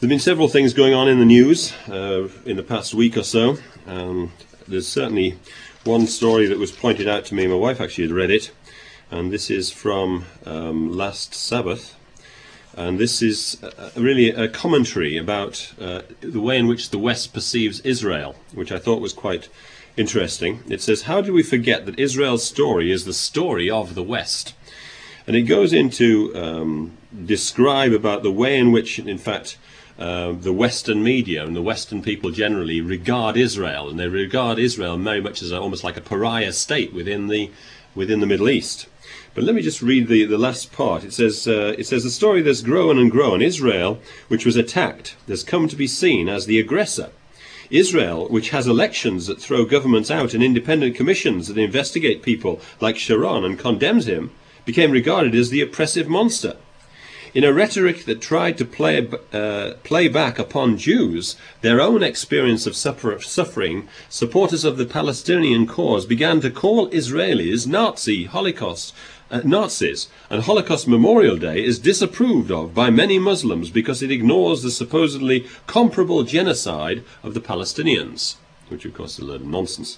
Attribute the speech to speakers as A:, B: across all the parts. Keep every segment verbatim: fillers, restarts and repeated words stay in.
A: There have been several things going on in the news uh, in the past week or so. Um, there's certainly one story that was pointed out to me. My wife actually had read it, and this is from um, last Sabbath. And this is uh, really a commentary about uh, the way in which the West perceives Israel, which I thought was quite interesting. It says, "How do we forget that Israel's story is the story of the West?" And it goes into um, describe about the way in which, in fact, uh, the Western media and the Western people generally regard Israel, and they regard Israel very much as a, almost like a pariah state within the within the Middle East. But let me just read the, the last part. It says, uh, it says, "The story that's grown and grown. Israel, which was attacked, has come to be seen as the aggressor. Israel, which has elections that throw governments out and independent commissions that investigate people like Sharon and condemns him, became regarded as the oppressive monster. In a rhetoric that tried to play, uh, play back upon Jews their own experience of suffer suffering, supporters of the Palestinian cause began to call Israelis Nazi, Holocaust, uh, Nazis, and Holocaust Memorial Day is disapproved of by many Muslims because it ignores the supposedly comparable genocide of the Palestinians," which of course is a load of nonsense.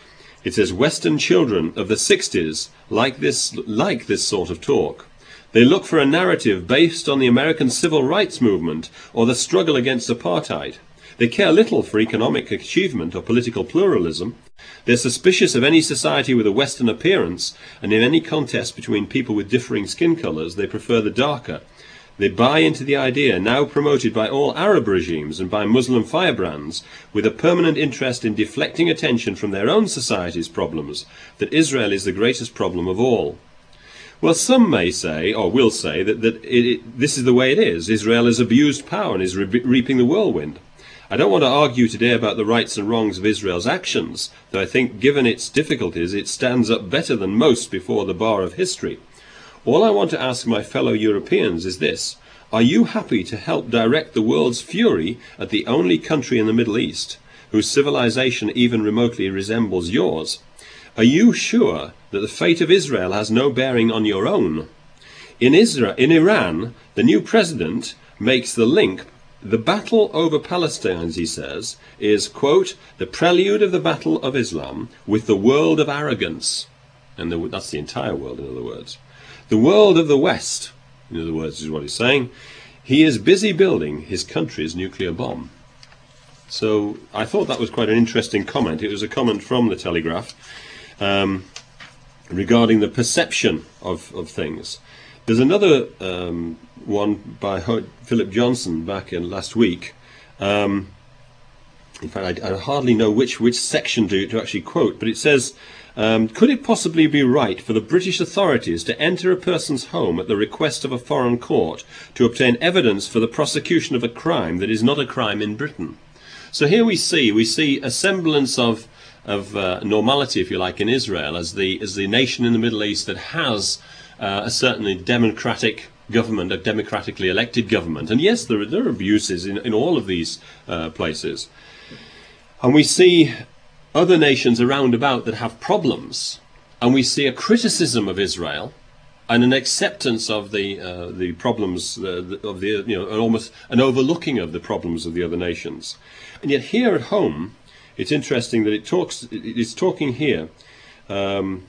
A: It says, "Western children of the sixties like this, like this sort of talk. They look for a narrative based on the American civil rights movement or the struggle against apartheid. They care little for economic achievement or political pluralism. They're suspicious of any society with a Western appearance, and in any contest between people with differing skin colours, they prefer the darker. They buy into the idea, now promoted by all Arab regimes and by Muslim firebrands, with a permanent interest in deflecting attention from their own society's problems, that Israel is the greatest problem of all. Well, some may say, or will say, that, that it, it, this is the way it is. Israel has abused power and is re reaping the whirlwind. I don't want to argue today about the rights and wrongs of Israel's actions, though I think, given its difficulties, it stands up better than most before the bar of history. All I want to ask my fellow Europeans is this: are you happy to help direct the world's fury at the only country in the Middle East whose civilization even remotely resembles yours? Are you sure that the fate of Israel has no bearing on your own? In Israel, in Iran, the new president makes the link. The battle over Palestine, he says, is, quote, the prelude of the battle of Islam with the world of arrogance. And the, that's the entire world, in other words. The world of the West, in other words, is what he's saying. He is busy building his country's nuclear bomb." So I thought that was quite an interesting comment. It was a comment from the Telegraph um, regarding the perception of, of things. There's another um, one by Ho Philip Johnson back in last week. Um, in fact, I, I hardly know which, which section to, to actually quote, but it says, Um, "Could it possibly be right for the British authorities to enter a person's home at the request of a foreign court to obtain evidence for the prosecution of a crime that is not a crime in Britain?" So here we see we see a semblance of of uh, normality, if you like, in Israel as the as the nation in the Middle East that has uh, a certainly democratic government, a democratically elected government. And yes, there are, there are abuses in, in all of these uh, places. And we see other nations around about that have problems, and we see a criticism of Israel and an acceptance of the uh, the problems uh, of the you know an almost an overlooking of the problems of the other nations. And yet here at home, it's interesting that it talks. It's talking here. Um,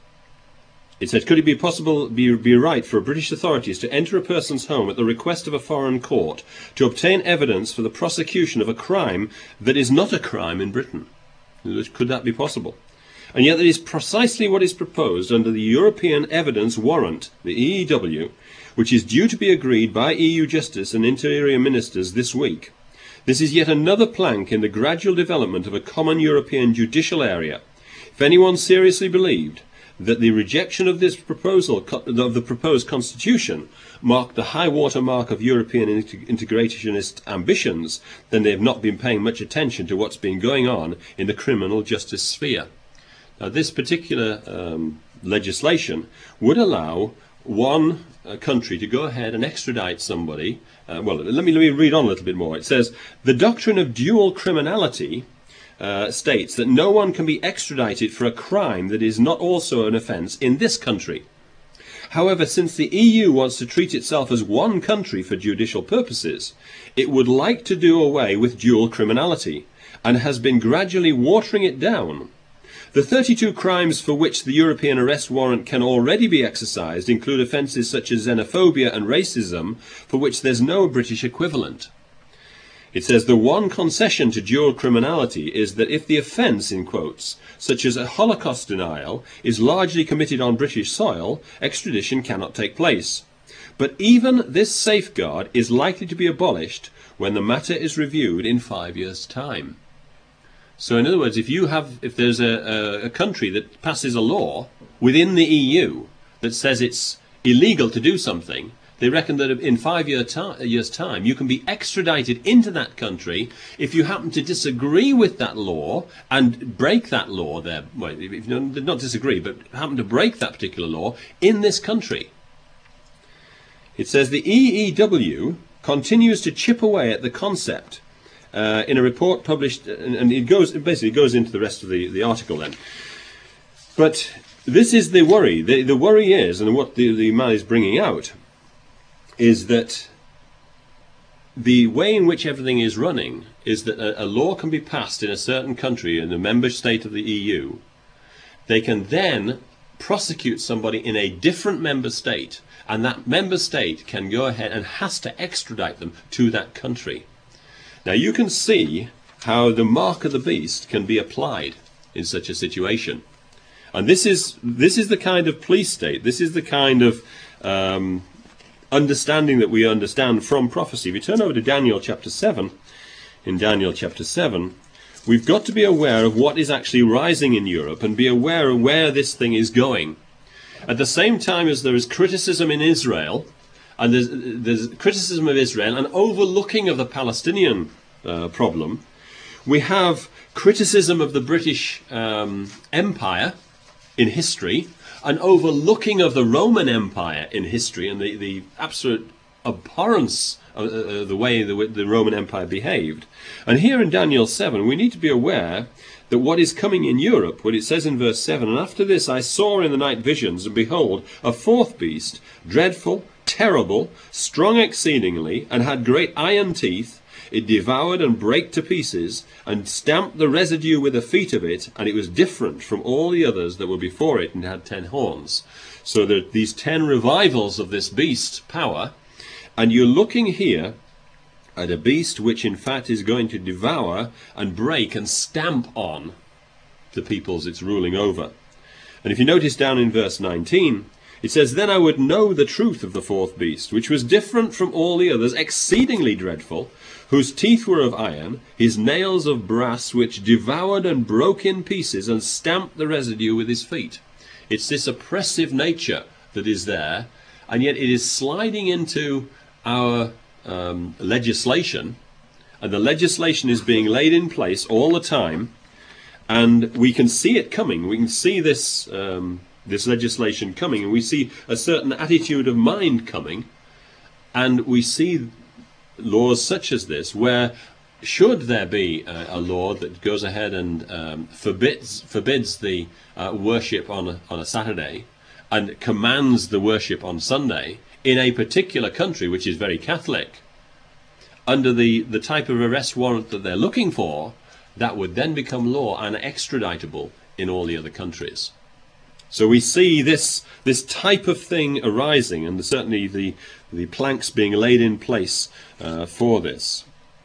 A: It said, "Could it be possible, be, be right for British authorities to enter a person's home at the request of a foreign court to obtain evidence for the prosecution of a crime that is not a crime in Britain?" Could that be possible? And yet that is precisely what is proposed under the European Evidence Warrant, the E E W, which is due to be agreed by E U Justice and Interior Ministers this week. This is yet another plank in the gradual development of a common European judicial area. If anyone seriously believed that the rejection of this proposal, of the proposed constitution, marked the high water mark of European integrationist ambitions, then they have not been paying much attention to what's been going on in the criminal justice sphere. Now, this particular um, legislation would allow one uh, country to go ahead and extradite somebody. Uh, well, let me, let me read on a little bit more. It says, "The doctrine of dual criminality Uh, states that no one can be extradited for a crime that is not also an offence in this country. However, since the E U wants to treat itself as one country for judicial purposes, it would like to do away with dual criminality, and has been gradually watering it down. The thirty-two crimes for which the European arrest warrant can already be exercised include offences such as xenophobia and racism, for which there's no British equivalent. It says the one concession to dual criminality is that if the offence, in quotes, such as a Holocaust denial, is largely committed on British soil, extradition cannot take place. But even this safeguard is likely to be abolished when the matter is reviewed in five years' time. So in other words, if you have, if there's a, a, a country that passes a law within the E U that says it's illegal to do something, they reckon that in five year years' time you can be extradited into that country if you happen to disagree with that law and break that law there. Well, if you not disagree, but happen to break that particular law in this country. It says the E E W continues to chip away at the concept uh, in a report published, and, and it goes it basically goes into the rest of the, the article then. But this is the worry. The, the worry is, and what the, the man is bringing out, is that the way in which everything is running is that a, a law can be passed in a certain country, in a member state of the E U. They can then prosecute somebody in a different member state, and that member state can go ahead and has to extradite them to that country. Now you can see how the mark of the beast can be applied in such a situation. And this is this is the kind of police state, this is the kind of um, understanding that we understand from prophecy. If we turn over to Daniel chapter seven, in Daniel chapter seven, we've got to be aware of what is actually rising in Europe and be aware of where this thing is going. At the same time as there is criticism in Israel, and there's, there's criticism of Israel and overlooking of the Palestinian uh, problem, we have criticism of the British um, Empire in history, an overlooking of the Roman Empire in history, and the, the absolute abhorrence of uh, the way the, the Roman Empire behaved. And here in Daniel seven, we need to be aware that what is coming in Europe, what it says in verse seven, and after this I saw in the night visions, and behold, a fourth beast, dreadful, terrible, strong exceedingly, and had great iron teeth. It devoured and brake to pieces, and stamped the residue with the feet of it, and it was different from all the others that were before it, and had ten horns. So there are these ten revivals of this beast power, and you're looking here at a beast which in fact is going to devour and break and stamp on the peoples it's ruling over. And if you notice down in verse nineteen, it says, Then I would know the truth of the fourth beast, which was different from all the others, exceedingly dreadful, whose teeth were of iron, his nails of brass, which devoured and broke in pieces, and stamped the residue with his feet. It's this oppressive nature that is there, and yet it is sliding into our um, legislation, and the legislation is being laid in place all the time, and we can see it coming. We can see this um, this legislation coming, and we see a certain attitude of mind coming, and we see laws such as this, where should there be a, a law that goes ahead and um, forbids forbids the uh, worship on a, on a Saturday and commands the worship on Sunday in a particular country which is very Catholic, under the, the type of arrest warrant that they're looking for, that would then become law and extraditable in all the other countries. So we see this this type of thing arising, and certainly the the planks being laid in place uh, for this.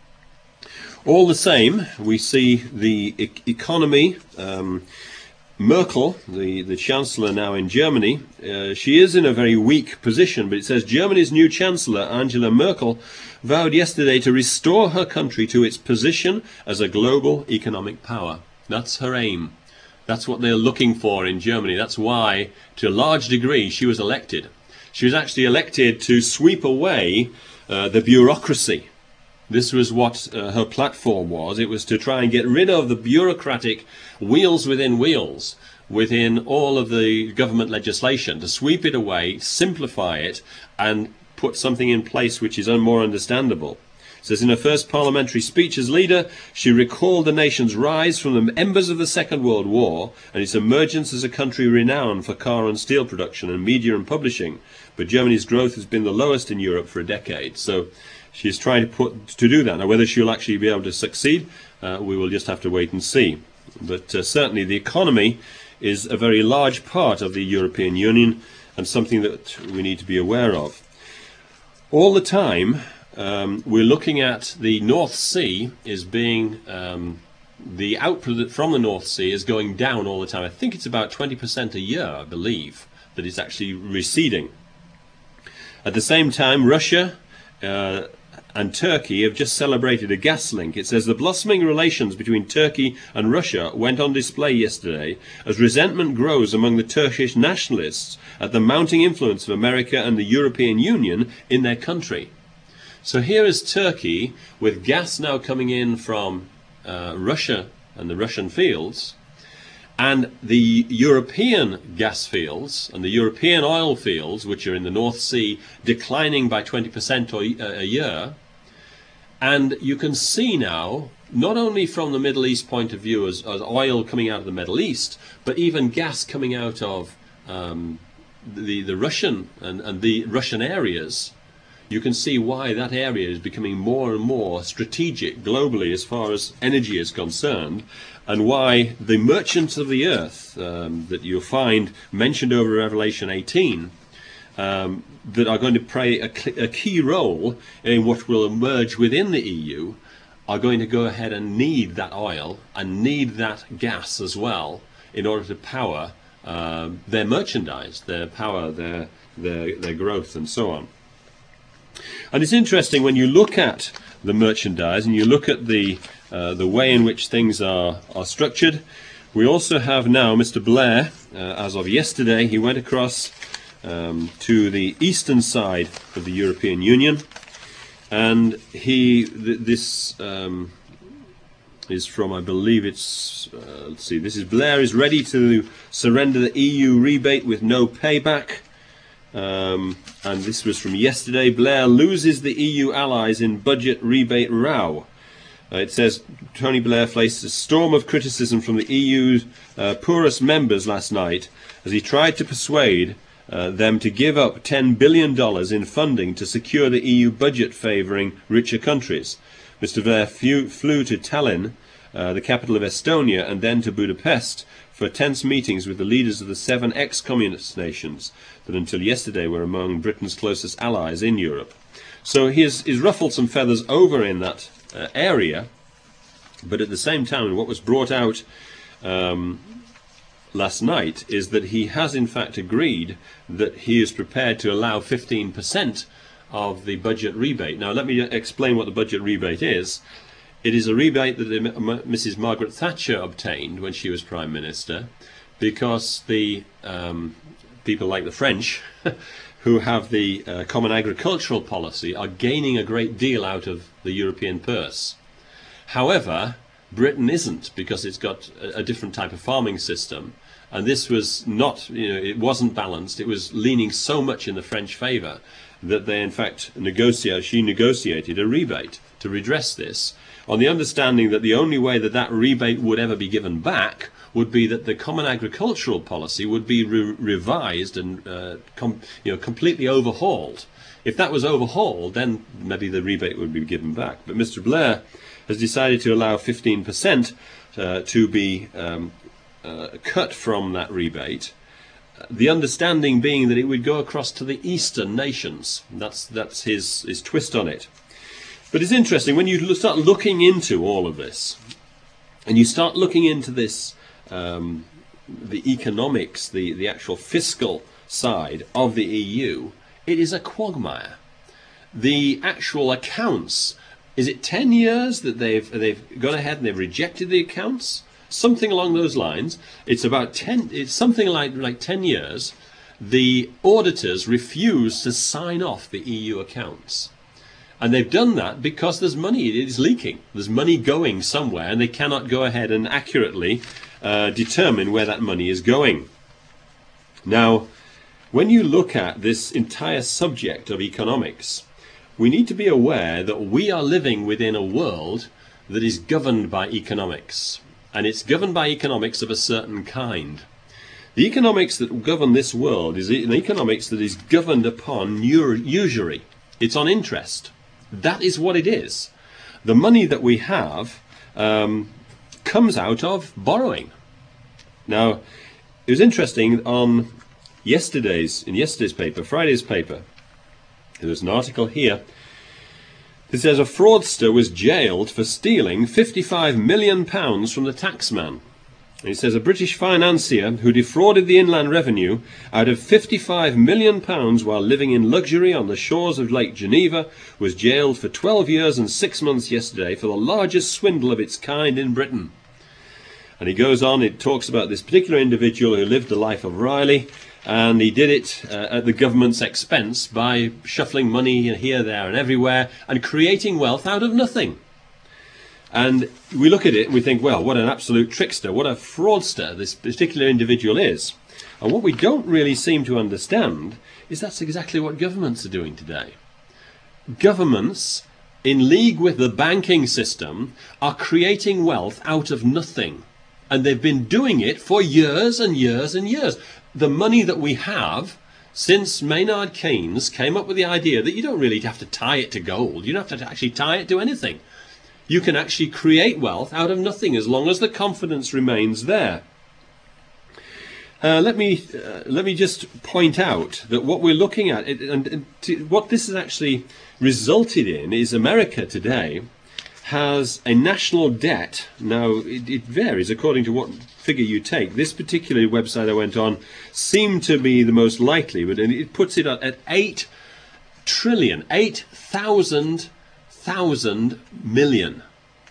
A: All the same, we see the e economy. Um, Merkel, the, the Chancellor now in Germany, uh, she is in a very weak position, but it says Germany's new Chancellor, Angela Merkel, vowed yesterday to restore her country to its position as a global economic power. That's her aim. That's what they're looking for in Germany. That's why, to a large degree, she was elected. She was actually elected to sweep away uh, the bureaucracy. This was what uh, her platform was. It was to try and get rid of the bureaucratic wheels within wheels within all of the government legislation, to sweep it away, simplify it, and put something in place which is more understandable. It says, in her first parliamentary speech as leader, she recalled the nation's rise from the embers of the Second World War and its emergence as a country renowned for car and steel production and media and publishing. But Germany's growth has been the lowest in Europe for a decade. So she's trying to put to do that. Now, whether she'll actually be able to succeed, uh, we will just have to wait and see. But uh, certainly the economy is a very large part of the European Union and something that we need to be aware of. All the time, um, we're looking at the North Sea as being, um, the output from the North Sea is going down all the time. I think it's about twenty percent a year, I believe, that is actually receding. At the same time, Russia uh, and Turkey have just celebrated a gas link. It says the blossoming relations between Turkey and Russia went on display yesterday as resentment grows among the Turkish nationalists at the mounting influence of America and the European Union in their country. So here is Turkey with gas now coming in from uh, Russia and the Russian fields, and the European gas fields and the European oil fields, which are in the North Sea, declining by twenty percent a year. And you can see now, not only from the Middle East point of view as, as oil coming out of the Middle East, but even gas coming out of um, the, the Russian and, and the Russian areas. You can see why that area is becoming more and more strategic globally as far as energy is concerned, and why the merchants of the earth um, that you'll find mentioned over Revelation eighteen, um, that are going to play a, a key role in what will emerge within the E U, are going to go ahead and need that oil and need that gas as well in order to power uh, their merchandise, their power, their, their, their growth and so on. And it's interesting when you look at the merchandise and you look at the uh, the way in which things are, are structured. We also have now Mister Blair, uh, as of yesterday, he went across um, to the eastern side of the European Union, and he th this um, is from, I believe it's, uh, let's see, this is Blair is ready to surrender the E U rebate with no payback. Um, and this was from yesterday. Blair loses the E U allies in budget rebate row. Uh, it says Tony Blair faced a storm of criticism from the E U's uh, poorest members last night as he tried to persuade uh, them to give up ten billion dollars in funding to secure the E U budget favouring richer countries. Mister Blair flew, flew to Tallinn, uh, the capital of Estonia, and then to Budapest for tense meetings with the leaders of the seven ex-communist nations that until yesterday were among Britain's closest allies in Europe. So he has, he's ruffled some feathers over in that uh, area, but at the same time what was brought out um, last night is that he has in fact agreed that he is prepared to allow fifteen percent of the budget rebate. Now let me explain what the budget rebate is. It is a rebate that Missus Margaret Thatcher obtained when she was Prime Minister, because the um, people like the French, who have the uh, common agricultural policy, are gaining a great deal out of the European purse. However, Britain isn't, because it's got a, a different type of farming system, and this was not, you know, it wasn't balanced. It was leaning so much in the French favour that they in fact negotiated, she negotiated a rebate to redress this, on the understanding that the only way that that rebate would ever be given back would be that the common agricultural policy would be re revised and uh, com you know, completely overhauled. If that was overhauled, then maybe the rebate would be given back. But Mister Blair has decided to allow fifteen percent uh, to be um, uh, cut from that rebate. The understanding being that it would go across to the eastern nations. That's, that's his, his twist on it. But it's interesting, when you start looking into all of this, and you start looking into this, um, the economics, the, the actual fiscal side of the E U, it is a quagmire. The actual accounts, is it ten years that they've, they've gone ahead and they've rejected the accounts? Something along those lines. It's about ten, it's something like, like ten years. The auditors refuse to sign off the E U accounts. And they've done that because there's money, it is leaking. There's money going somewhere, and they cannot go ahead and accurately uh, determine where that money is going. Now, when you look at this entire subject of economics, we need to be aware that we are living within a world that is governed by economics. And it's governed by economics of a certain kind. The economics that govern this world is an economics that is governed upon usury. It's on interest. That is what it is. The money that we have um, comes out of borrowing. Now, it was interesting on yesterday's, in yesterday's paper, Friday's paper, there was an article here that says a fraudster was jailed for stealing fifty-five million pounds from the taxman. And it says a British financier who defrauded the Inland Revenue out of fifty-five million pounds while living in luxury on the shores of Lake Geneva was jailed for twelve years and six months yesterday for the largest swindle of its kind in Britain. And he goes on, it talks about this particular individual who lived the life of Riley, and he did it uh, at the government's expense by shuffling money here, there and everywhere and creating wealth out of nothing. And we look at it and we think, well, what an absolute trickster, what a fraudster this particular individual is. And what we don't really seem to understand is that's exactly what governments are doing today. Governments, in league with the banking system, are creating wealth out of nothing. And they've been doing it for years and years and years. The money that we have, since Maynard Keynes came up with the idea that you don't really have to tie it to gold, you don't have to actually tie it to anything. You can actually create wealth out of nothing as long as the confidence remains there. Uh, let me uh, let me just point out that what we're looking at, and, and to, what this has actually resulted in, is America today has a national debt. Now, it, it varies according to what figure you take. This particular website I went on seemed to be the most likely, but it puts it at, at eight trillion, eight thousand thousand million.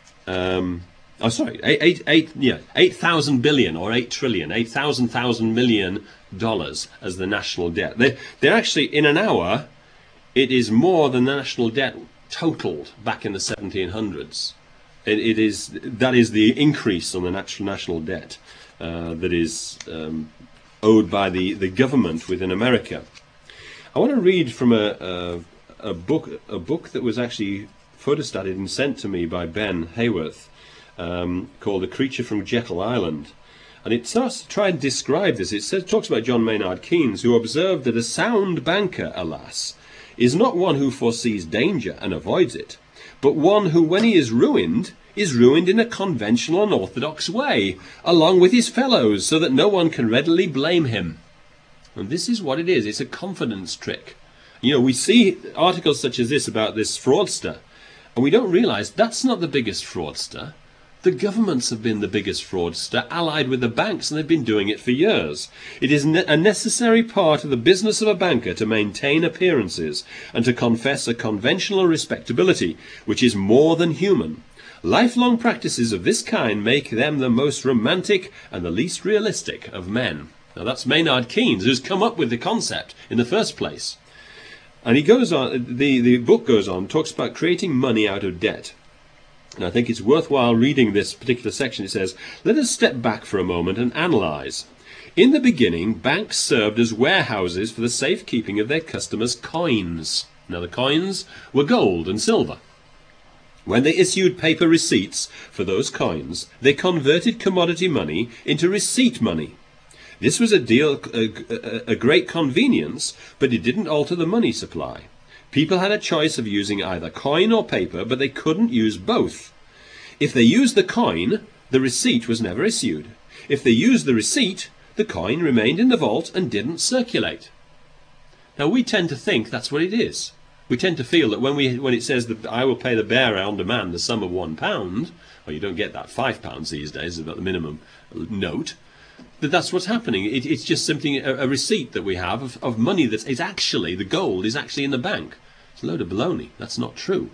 A: Um, oh, sorry, eight, eight, eight, yeah, eight thousand billion or eight trillion, eight thousand thousand million dollars as the national debt. They, they're actually in an hour. It is more than the national debt totaled back in the seventeen hundreds. It, it is that is the increase on the national national debt uh, that is um, owed by the the government within America. I want to read from a, a a book a book that was actually photostated and sent to me by Ben Hayworth, um, called A Creature from Jekyll Island. And it starts to try and describe this. It says, talks about John Maynard Keynes, who observed that a sound banker, alas, is not one who foresees danger and avoids it, but one who, when he is ruined, is ruined in a conventional and orthodox way, along with his fellows, so that no one can readily blame him. And this is what it is. It's a confidence trick. You know, we see articles such as this about this fraudster, and we don't realize that's not the biggest fraudster. The governments have been the biggest fraudster, allied with the banks, and they've been doing it for years. It is ne- a necessary part of the business of a banker to maintain appearances and to confess a conventional respectability, which is more than human. Lifelong practices of this kind make them the most romantic and the least realistic of men. Now that's Maynard Keynes, who's come up with the concept in the first place. And he goes on, the, the book goes on, talks about creating money out of debt. And I think it's worthwhile reading this particular section. It says, let us step back for a moment and analyse. In the beginning, banks served as warehouses for the safekeeping of their customers' coins. Now the coins were gold and silver. When they issued paper receipts for those coins, they converted commodity money into receipt money. This was a deal, a, a, a great convenience, but it didn't alter the money supply. People had a choice of using either coin or paper, but they couldn't use both. If they used the coin, the receipt was never issued. If they used the receipt, the coin remained in the vault and didn't circulate. Now we tend to think that's what it is. We tend to feel that when we when it says that I will pay the bearer on demand the sum of one pound, well, you don't get that five pounds these days, about the minimum note, that that's what's happening. It, it's just simply a, a receipt that we have of, of money that is actually, the gold is actually in the bank. It's a load of baloney. That's not true.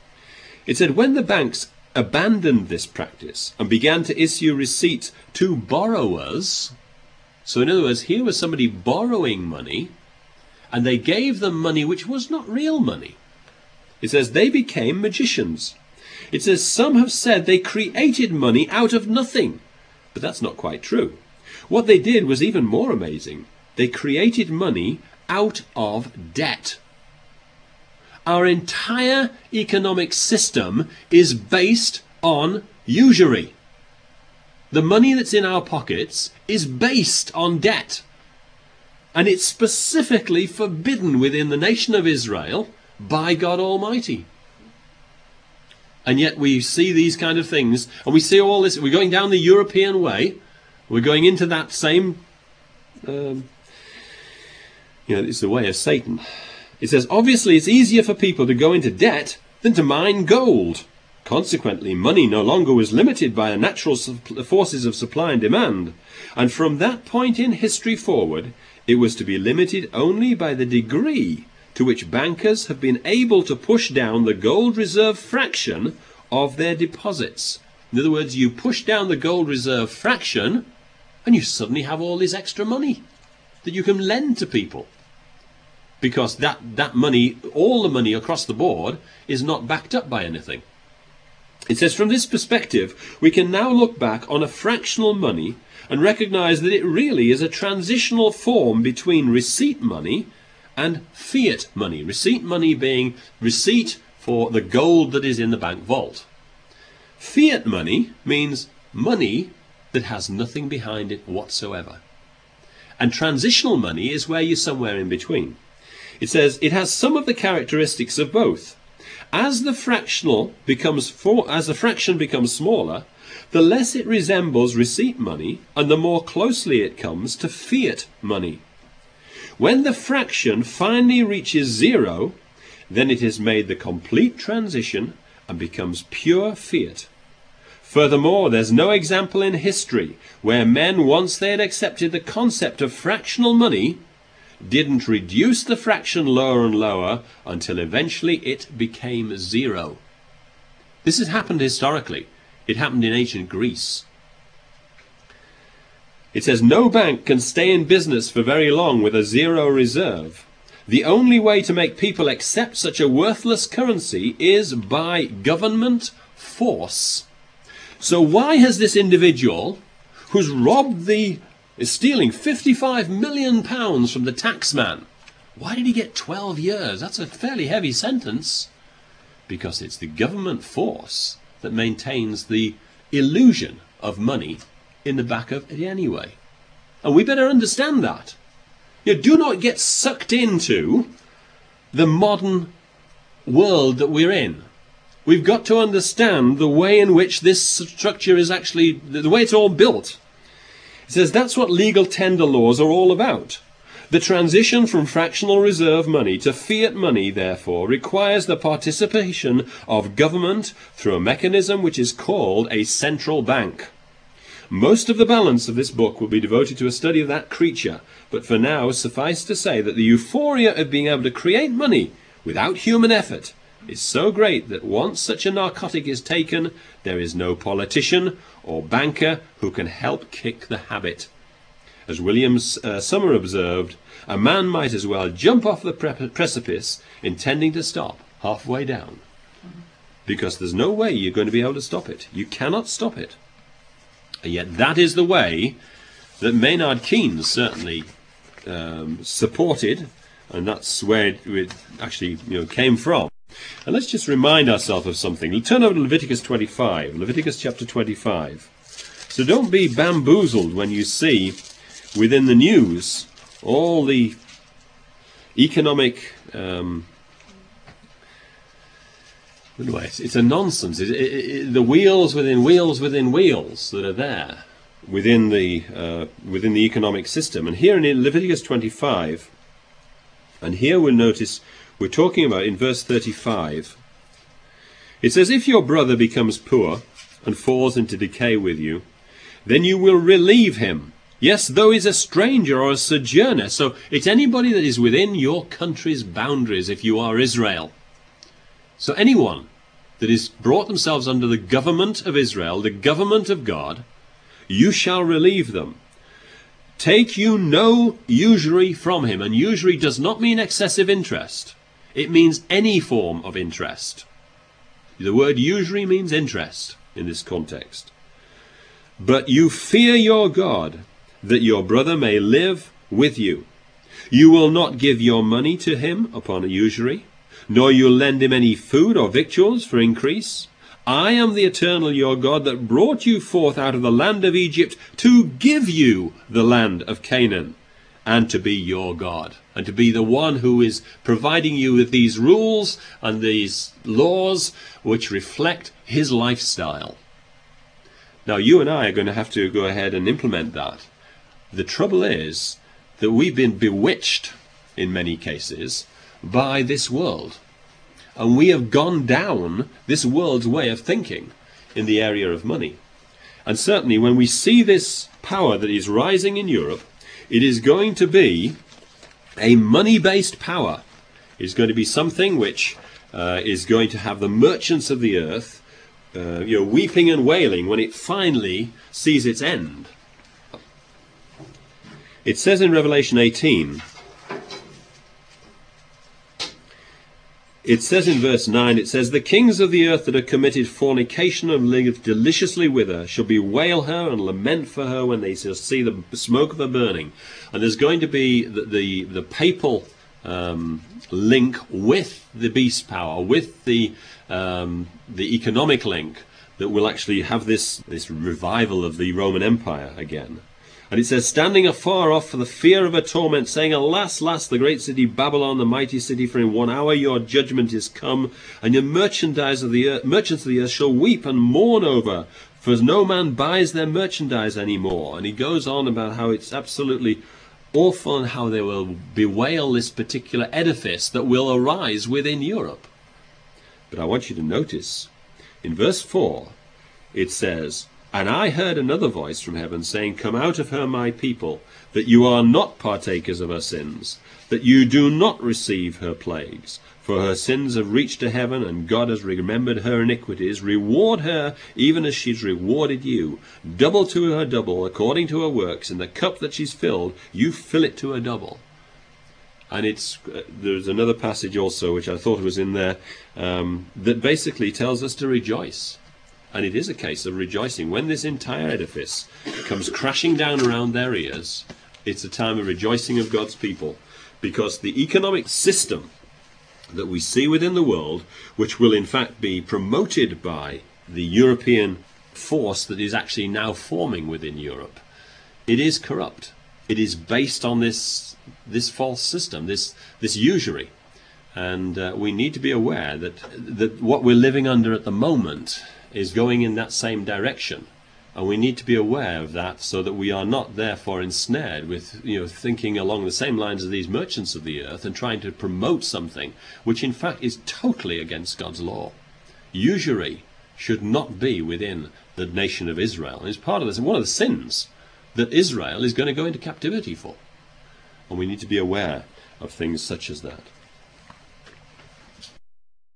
A: It said when the banks abandoned this practice and began to issue receipts to borrowers, so in other words, here was somebody borrowing money, and they gave them money which was not real money. It says they became magicians. It says some have said they created money out of nothing, but that's not quite true. What they did was even more amazing. They created money out of debt. Our entire economic system is based on usury. The money that's in our pockets is based on debt. And it's specifically forbidden within the nation of Israel by God Almighty. And yet we see these kind of things, and we see all this. We're going down the European way. We're going into that same, um, you know, it's the way of Satan. It says, obviously it's easier for people to go into debt than to mine gold. Consequently, money no longer was limited by the natural forces of supply and demand. And from that point in history forward, it was to be limited only by the degree to which bankers have been able to push down the gold reserve fraction of their deposits. In other words, you push down the gold reserve fraction and you suddenly have all this extra money that you can lend to people. Because that, that money, all the money across the board, is not backed up by anything. It says, from this perspective, we can now look back on a fractional money and recognize that it really is a transitional form between receipt money and fiat money. Receipt money being receipt for the gold that is in the bank vault. Fiat money means money that has nothing behind it whatsoever. And transitional money is where you're somewhere in between. It says it has some of the characteristics of both. As the fractional becomes for, as the fraction becomes smaller, the less it resembles receipt money and the more closely it comes to fiat money. When the fraction finally reaches zero, then it has made the complete transition and becomes pure fiat. Furthermore, there's no example in history where men, once they had accepted the concept of fractional money, didn't reduce the fraction lower and lower until eventually it became zero. This has happened historically. It happened in ancient Greece. It says, no bank can stay in business for very long with a zero reserve. The only way to make people accept such a worthless currency is by government force. So why has this individual, who's robbed the, is stealing fifty-five million pounds from the taxman, why did he get twelve years? That's a fairly heavy sentence. Because it's the government force that maintains the illusion of money in the back of it anyway. And we better understand that. You do not get sucked into the modern world that we're in. We've got to understand the way in which this structure is actually, the way it's all built. It says that's what legal tender laws are all about. The transition from fractional reserve money to fiat money, therefore, requires the participation of government through a mechanism which is called a central bank. Most of the balance of this book will be devoted to a study of that creature, but for now suffice to say that the euphoria of being able to create money without human effort is so great that once such a narcotic is taken, there is no politician or banker who can help kick the habit. As William uh, Summer observed, a man might as well jump off the pre- precipice intending to stop halfway down, because there's no way you're going to be able to stop it. You cannot stop it. And yet that is the way that Maynard Keynes certainly um, supported, and that's where it, it actually you know, came from. And let's just remind ourselves of something. We'll turn over to Leviticus twenty-five, Leviticus chapter twenty-five. So don't be bamboozled when you see within the news all the economic um, anyway, it's, it's a nonsense. It, it, it, the wheels within wheels within wheels that are there within the uh, within the economic system. And here in Leviticus twenty-five, and here we'll notice we're talking about in verse thirty-five. It says, if your brother becomes poor and falls into decay with you, then you will relieve him. Yes, though he's a stranger or a sojourner. So it's anybody that is within your country's boundaries if you are Israel. So anyone that is brought themselves under the government of Israel, the government of God, you shall relieve them. Take you no usury from him. And usury does not mean excessive interest. It means any form of interest. The word usury means interest in this context. But you fear your God, that your brother may live with you. You will not give your money to him upon a usury, nor you lend him any food or victuals for increase. I am the eternal your God that brought you forth out of the land of Egypt to give you the land of Canaan, and to be your God, and to be the one who is providing you with these rules and these laws which reflect his lifestyle. Now, you and I are going to have to go ahead and implement that. The trouble is that we've been bewitched, in many cases, by this world. And we have gone down this world's way of thinking in the area of money. And certainly when we see this power that is rising in Europe, it is going to be a money-based power. It's going to be something which uh, is going to have the merchants of the earth uh, you know, weeping and wailing when it finally sees its end. It says in Revelation eighteen, it says in verse nine, it says, the kings of the earth that have committed fornication and lived deliciously with her shall bewail her and lament for her when they shall see the smoke of her burning. And there's going to be the, the, the papal um, link with the beast power, with the, um, the economic link that will actually have this, this revival of the Roman Empire again. And it says, standing afar off for the fear of her torment, saying, alas, alas, the great city Babylon, the mighty city, for in one hour your judgment is come, and your merchandise of the earth, merchants of the earth shall weep and mourn over, for no man buys their merchandise any more. And he goes on about how it's absolutely awful and how they will bewail this particular edifice that will arise within Europe. But I want you to notice, in verse four, it says, and I heard another voice from heaven saying, come out of her, my people, that you are not partakers of her sins, that you do not receive her plagues. For her sins have reached to heaven, and God has remembered her iniquities. Reward her, even as she's rewarded you. Double to her double, according to her works. In the cup that she's filled, you fill it to a double. And it's uh, there's another passage also, which I thought was in there, um, that basically tells us to rejoice. And it is a case of rejoicing. When this entire edifice comes crashing down around their ears, it's a time of rejoicing of God's people. Because the economic system that we see within the world, which will in fact be promoted by the European force that is actually now forming within Europe, it is corrupt. It is based on this, this false system, this, this usury. And uh, we need to be aware that, that what we're living under at the moment is going in that same direction, and we need to be aware of that so that we are not therefore ensnared with, you know, thinking along the same lines as these merchants of the earth and trying to promote something which in fact is totally against God's law. Usury should not be within the nation of Israel, and it's part of this, one of the sins that Israel is going to go into captivity for, and we need to be aware of things such as that.